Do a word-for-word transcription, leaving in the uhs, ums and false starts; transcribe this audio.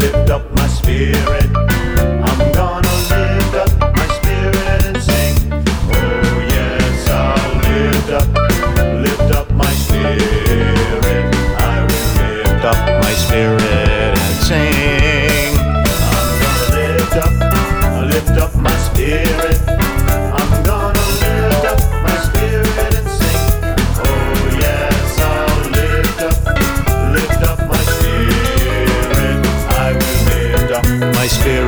lift up my spirit. I'm gonna lift up my spirit and sing. Oh yes, I'll lift up, lift up my spirit. I will lift up my spirit and sing. I'm gonna lift up, lift up my spirit. I'm gonna lift up my spirit and sing. Oh yes, I'll lift up, lift up my spirit. I will lift up my spirit.